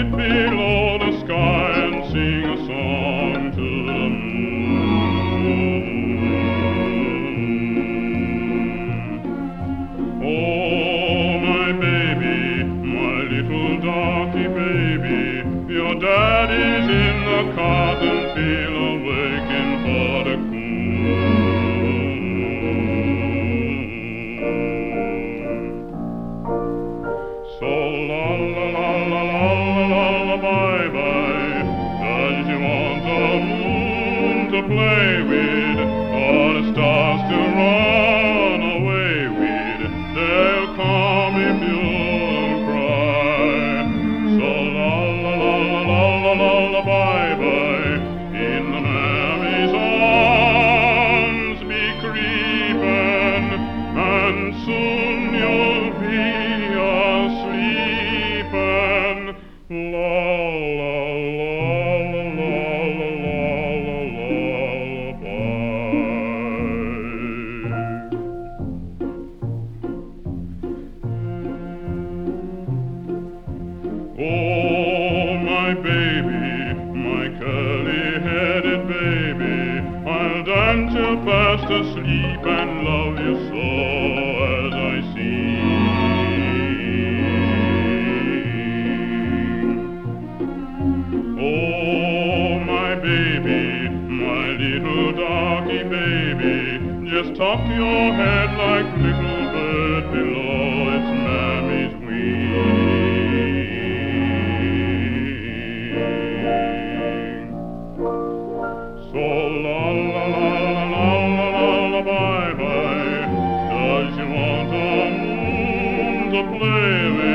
sit below the sky and sing a song to the moon. Oh, my baby, my little darky baby, your daddy's in the cotton field waiting for the so la la la la la la la bye bye. Does you want the moon to play with, or the stars to run away with? They'll come if you don't cry. So la la la la la la la bye bye. In the mammy's arms be creeping, and soon you'll be sleeping. La la la la la la la oh, my baby, my curly-headed baby, I'll dance you fast asleep and love you so as I oh, my baby, my little darky baby, just tuck your head like little bird below its mammy's wing. So la la la la la la la bye bye. Does you want a moon to play with?